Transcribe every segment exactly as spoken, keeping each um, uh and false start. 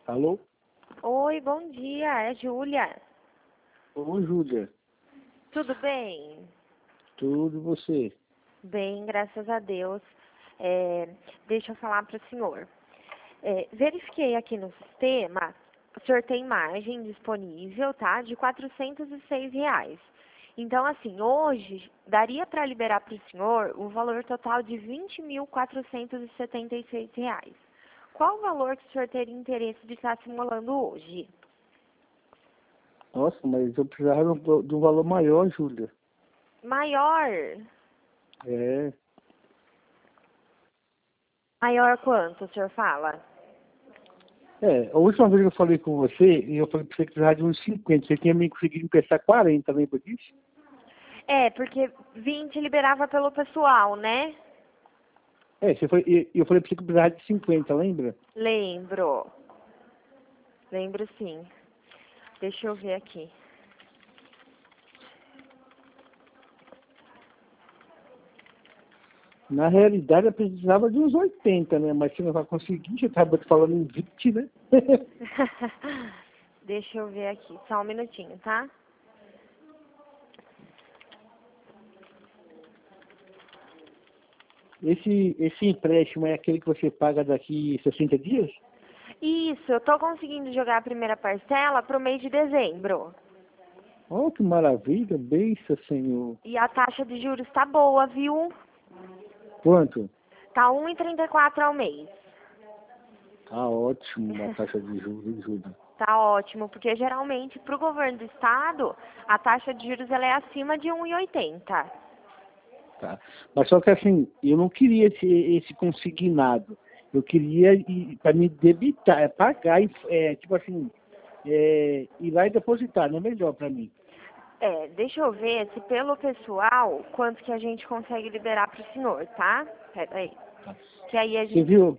Alô? Oi, bom dia, é Júlia. Oi, Júlia. Tudo bem? Tudo e você? Bem, graças a Deus. É, deixa eu falar para o senhor. É, verifiquei aqui no sistema, o senhor tem margem disponível, tá? De quatrocentos e seis reais. Então, assim, hoje daria para liberar para o senhor o valor total de vinte mil quatrocentos e setenta e seis reais. Qual o valor que o senhor teria interesse de estar simulando hoje? Nossa, mas eu precisava de um de um valor maior, Júlia. Maior? É. Maior quanto, o senhor fala? É, a última vez que eu falei com você, eu falei pra você que precisava de uns cinquenta. Você tinha me conseguido emprestar quarenta, lembra disso? É, porque vinte liberava pelo pessoal, né? É, você foi, e eu falei pra você que precisava de cinquenta, lembra? Lembro. Lembro sim. Deixa eu ver aqui. Na realidade, eu precisava de uns oitenta, né? Mas você não vai conseguir, você estava falando em vinte, né? Deixa eu ver aqui. Só um minutinho, tá? Esse, esse empréstimo é aquele que você paga daqui sessenta dias? Isso, eu tô conseguindo jogar a primeira parcela pro mês de dezembro. Oh, que maravilha, benção, Senhor. E a taxa de juros tá boa, viu? Quanto? Tá um e trinta e quatro ao mês. Tá ótimo a taxa de juros, Júlia. Tá ótimo, porque geralmente pro governo do estado, a taxa de juros ela é acima de um e oitenta. Tá. Mas só que assim, eu não queria esse, esse consignado. Eu queria para me debitar, é, pagar, é, tipo assim, é, ir lá e depositar, não é melhor para mim. É, deixa eu ver se pelo pessoal, quanto que a gente consegue liberar pro senhor, tá? Pera aí. Tá. Que aí a Você gente... viu?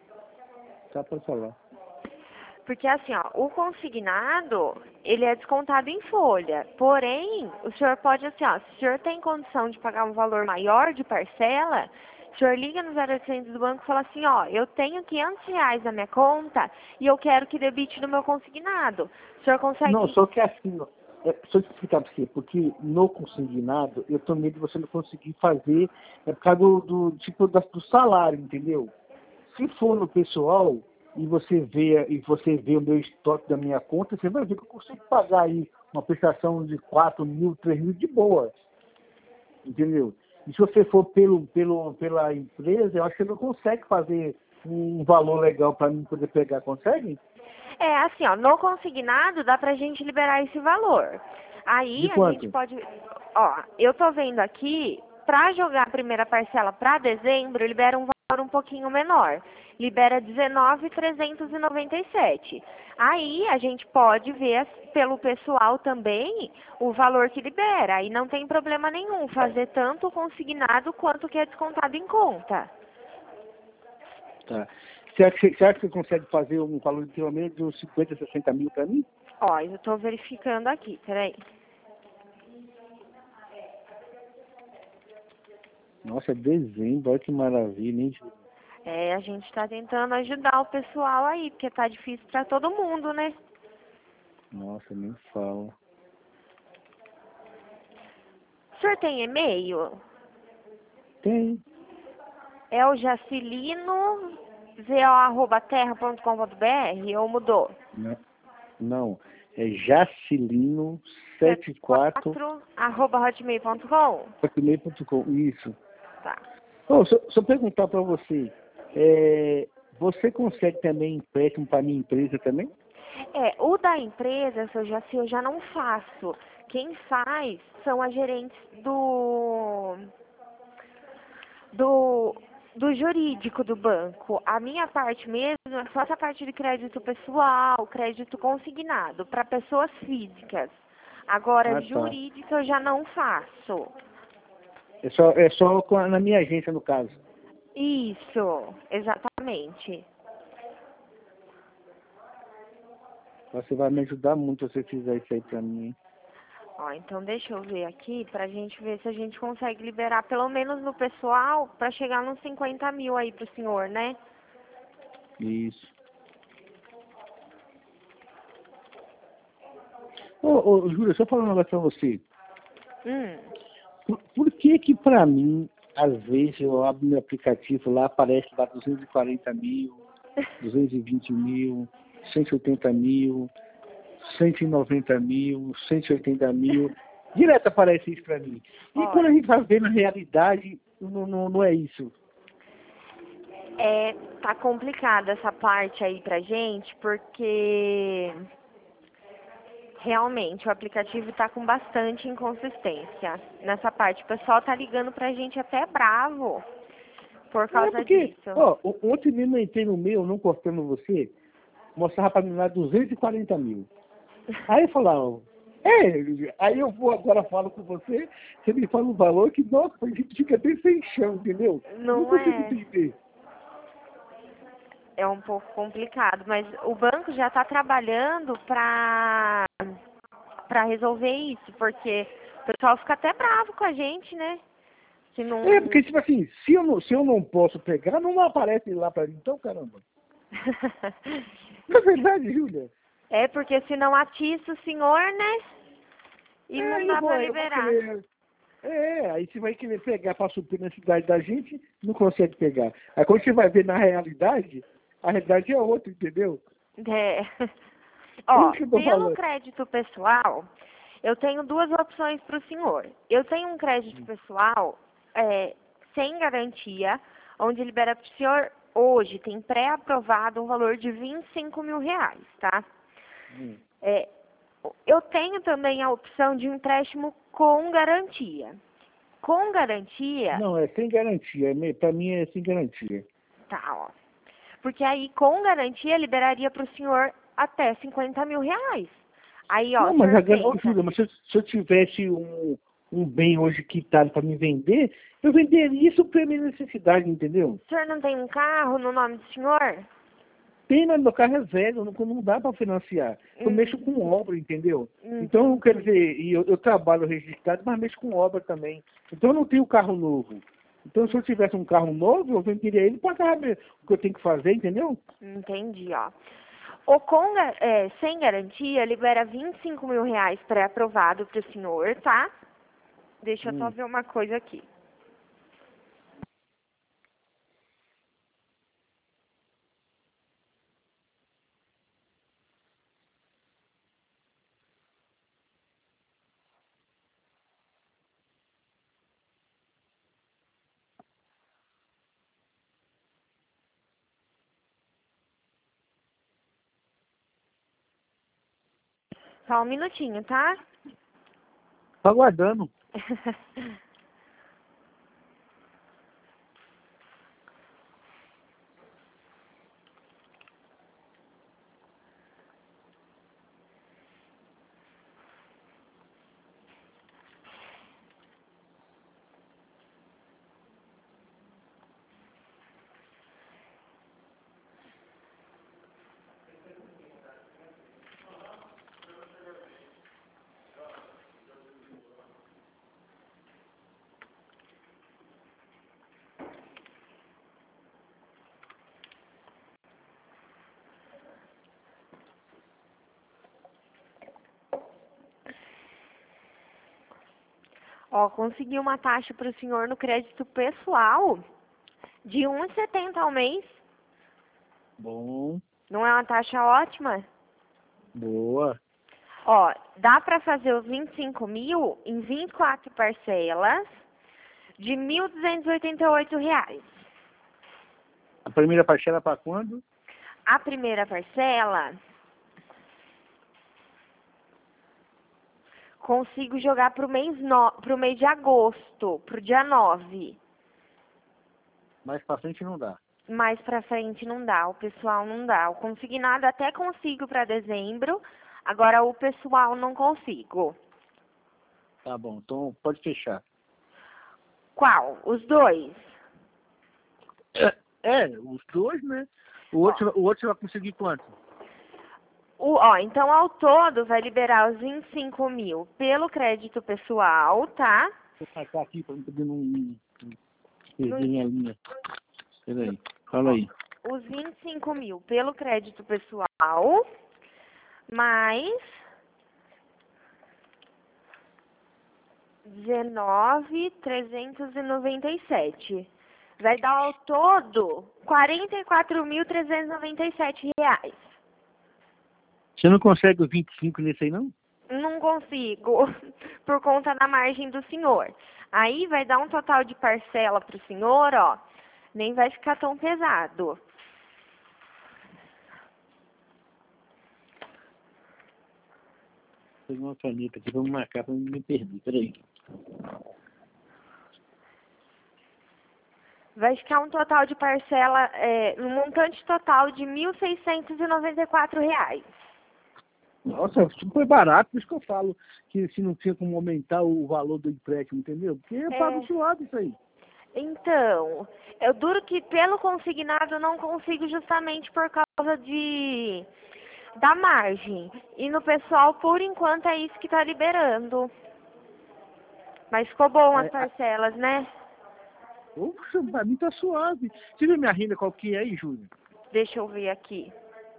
Tá para falar. Porque assim, ó, o consignado, ele é descontado em folha. Porém, o senhor pode assim, ó, se o senhor tem condição de pagar um valor maior de parcela, o senhor liga no zero oitocentos do banco e fala assim, ó, eu tenho quinhentos reais na minha conta e eu quero que debite no meu consignado. O senhor Não, consegue... só que assim, ó, é, só te explicar para você, porque no consignado eu tô medo de você não conseguir fazer, é por causa do, do tipo da, do salário, entendeu? Se for no pessoal e você vê e você vê o meu estoque da minha conta, você vai ver que eu consigo pagar aí uma prestação de quatro mil, três mil de boa, entendeu? E se você for pelo, pelo, pela empresa, eu acho que você não consegue fazer um valor legal para mim poder pegar, consegue? É, assim, ó, no consignado dá pra gente liberar esse valor. De Aí a gente quanto? pode, ó, eu tô vendo aqui, pra jogar a primeira parcela pra dezembro, libera um valor um pouquinho menor. Libera dezenove mil trezentos e noventa e sete. Aí a gente pode ver pelo pessoal também o valor que libera. Aí não tem problema nenhum fazer tanto o consignado quanto o que é descontado em conta. Tá. Você acha, que- você acha que você consegue fazer um valor de pelo menos de uns cinquenta, sessenta mil para mim? Ó, eu tô verificando aqui, peraí. Nossa, é dezembro, olha que maravilha, hein, Júlio? É, a gente está tentando ajudar o pessoal aí, porque tá difícil para todo mundo, né? Nossa, nem fala. O senhor tem e-mail? Tem. É o jacilino, arroba terra ponto com ponto br ou mudou? Né? Não, é jacilino setenta e quatro arroba hotmail ponto com? hotmail ponto com. Isso. Tá. Oh, se, eu se eu perguntar para você, é, você consegue também empréstimo para minha empresa também? É, o da empresa, seu Jaci, eu já não faço. Quem faz são as gerentes do do, do jurídico do banco. A minha parte mesmo é só essa parte de crédito pessoal, crédito consignado para pessoas físicas. Agora, Ah, tá. jurídica eu já não faço. É só, é só com a- na minha agência, no caso. Isso, exatamente. Você vai me ajudar muito se você fizer isso aí para mim, hein? Ó, então deixa eu ver aqui pra gente ver se a gente consegue liberar pelo menos no pessoal para chegar nos cinquenta mil aí pro senhor, né? Isso. Ô, ô, Júlia, deixa eu falar um negócio pra você. Hum. Por, por que que pra mim, às vezes, eu abro meu aplicativo lá, aparece lá duzentos e quarenta mil, duzentos e vinte mil, cento e oitenta mil, cento e noventa mil, cento e oitenta mil. Direto aparece isso pra mim. E quando a Olha, gente vai ver na realidade, não, não, não é isso. é, tá complicada essa parte aí pra gente, porque realmente o aplicativo tá com bastante inconsistência nessa parte. O pessoal tá ligando pra gente até bravo por É causa porque, disso. ó, o- ontem mesmo eu entrei no meu, não cortando você, mostrava pra mim lá duzentos e quarenta mil. Aí eu falava, é, aí eu vou agora falo com você, você me fala um valor que, nossa, a gente fica até sem chão, entendeu? Não Não consigo é, entender. é um pouco complicado, mas o banco já tá trabalhando pra, pra resolver isso, porque o pessoal fica até bravo com a gente, né? Que É, não. porque, tipo assim, se eu não, se eu não posso pegar, não aparece lá pra mim, então, caramba. Não é verdade, Júlia? É porque senão atiça o senhor, né? E É, não aí eu dá vou, pra eu vou liberar. querer. É, aí você vai querer pegar pra suprir a necessidade da gente, não consegue pegar. Aí quando você vai ver na realidade, a realidade é outra, entendeu? É. É Ó, isso que eu tô pelo falando. crédito pessoal, eu tenho duas opções para o senhor. Eu tenho um crédito pessoal é, sem garantia, onde libera para o senhor hoje, tem pré-aprovado um valor de vinte e cinco mil reais, tá? Hum. É, eu tenho também a opção de um empréstimo com garantia. Com garantia, Não, é sem garantia. É me- Pra mim é sem garantia. tá, ó. Porque aí, com garantia, liberaria para o senhor até cinquenta mil reais. Aí, ó, Não, o mas senhor agora, ô, pensa, Júlia, mas se eu, se eu tivesse um, um bem hoje quitado para me vender, eu venderia isso para minha necessidade, entendeu? o senhor não tem um carro no nome do senhor? Tem, mas meu carro é velho, não, não dá para financiar. Eu mexo Hum, com obra, entendeu? Então, quer entendi. dizer, e eu, eu trabalho registrado, mas mexo com obra também. Então, eu não tenho carro novo. Então, se eu tivesse um carro novo, eu venderia ele para saber o que eu tenho que fazer, entendeu? Entendi, ó. O com, ga- é, sem garantia, libera vinte e cinco mil reais pré-aprovado para o senhor, tá? Deixa eu só Hum. ver uma coisa aqui. Só um minutinho, tá? Tá aguardando. Ó, consegui uma taxa para o senhor no crédito pessoal de um e setenta ao mês. Bom, Não é uma taxa ótima? boa. Ó, dá para fazer os vinte e cinco mil em vinte e quatro parcelas de mil duzentos e e oitenta e oito reais. A primeira parcela para quando? A primeira parcela, consigo jogar para o mês, no... pro mês de agosto, para o dia nove. Mais para frente não dá. Mais para frente não dá, o pessoal não dá. O consignado até consigo para dezembro, agora o pessoal não consigo. Tá bom, então pode fechar. Qual? Os dois? É, é, os dois, né? O Ó, outro, o outro você vai conseguir quanto? o, ó, então ao todo vai liberar os vinte e cinco mil pelo crédito pessoal, tá? Vou marcar aqui para não poder não não No, perder minha linha. Peraí, fala aí. os vinte e cinco mil pelo crédito pessoal, mais dezenove mil trezentos e noventa e sete. Vai dar ao todo quarenta e quatro mil trezentos e noventa e sete reais. Você não consegue os vinte e cinco nesse aí, não? Não consigo, por conta da margem do senhor. Aí vai dar um total de parcela para o senhor, ó, nem vai ficar tão pesado. Vou pegar uma caneta aqui, vamos marcar para não me perder, peraí. Vai ficar um total de parcela, é, um montante total de mil seiscentos e noventa e quatro reais. Nossa, super barato, por isso que eu falo que se não tinha como aumentar o valor do empréstimo, entendeu? Porque eu É. pago suado isso aí. Então, eu duro que pelo consignado eu não consigo justamente por causa de da margem. E no pessoal, por enquanto, é isso que tá liberando. Mas ficou bom as É, parcelas, né? Poxa, pra mim tá suave. Você viu minha renda qual que é aí, Júlia? Deixa eu ver aqui.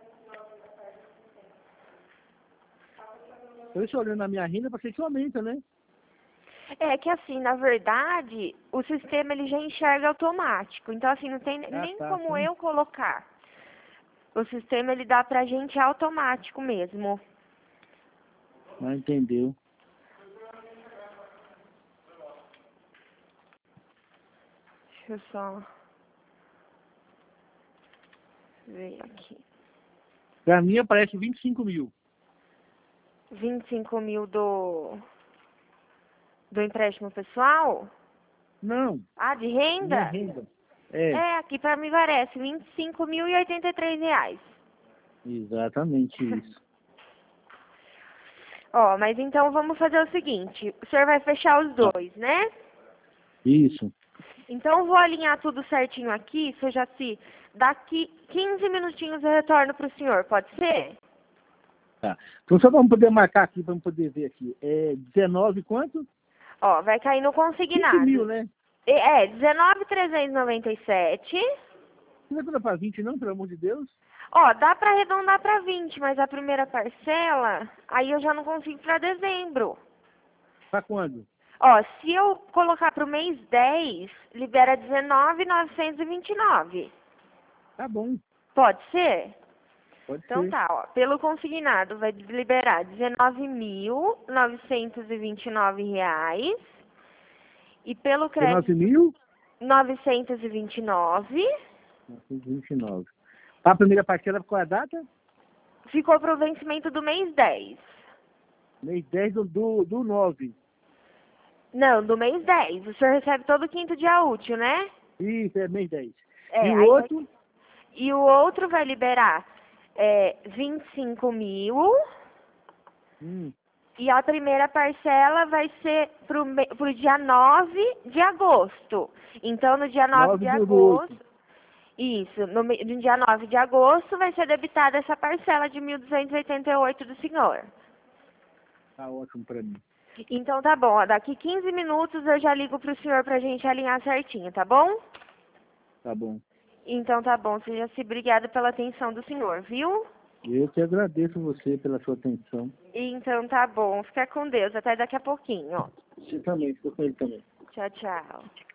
Eu estou olhando na minha renda para que aumenta, né? É que assim, na verdade, o sistema ele já enxerga automático. Então assim, não tem Ah, nem tá. como Então, eu colocar. O sistema ele dá pra gente automático mesmo. não entendeu. Deixa eu só ver aqui. Pra mim aparece vinte e cinco mil. vinte e cinco mil do, do empréstimo pessoal? Não, Ah, de minha renda? renda. É, É, aqui pra mim parece vinte e cinco mil e oitenta e três reais. exatamente isso. Ó, mas então vamos fazer o seguinte. O senhor vai fechar os Ah, dois, né? isso. Então eu vou alinhar tudo certinho aqui, seu Jaci. Daqui quinze minutinhos eu retorno pro senhor, pode ser? Tá. Então só vamos poder marcar aqui, vamos poder ver aqui. É dezenove quanto? Ó, vai cair no consignado. vinte mil, né? É, dezenove mil trezentos e noventa e sete. Não vai dar pra vinte não, pelo amor de Deus? Ó, dá pra arredondar pra vinte, mas a primeira parcela, aí eu já não consigo pra dezembro. Pra quando? Ó, se eu colocar pro mês dez, libera dezenove mil novecentos e vinte e nove. Tá bom, Pode ser? pode Então ser. tá, ó, pelo consignado vai liberar dezenove mil novecentos e vinte e nove reais e pelo dezenove crédito mil? novecentos e vinte e nove novecentos e vinte e nove. A primeira parcela, qual é a data? ficou pro vencimento do mês dez. Mês dez do, do, do nove. Não, do mês dez. O senhor recebe todo quinto dia útil, né? Isso, é mês dez. É, E o aí vai- outro? E o outro vai liberar é, vinte e cinco mil Hum, e a primeira parcela vai ser pro, me- pro dia nove de agosto. Então, no dia nove de nove do agosto, oito. isso, no, me- no dia nove de agosto vai ser debitada essa parcela de mil duzentos e oitenta e oito do senhor. Tá ótimo pra mim. Então tá bom, ó, daqui quinze minutos eu já ligo pro senhor pra gente alinhar certinho, tá bom? Tá bom. Então tá bom, seja se obrigada pela atenção do senhor, viu? Eu que agradeço você pela sua atenção. Então tá bom, fica com Deus, até daqui a pouquinho, ó. Você também, ficou com ele também. Tchau, tchau.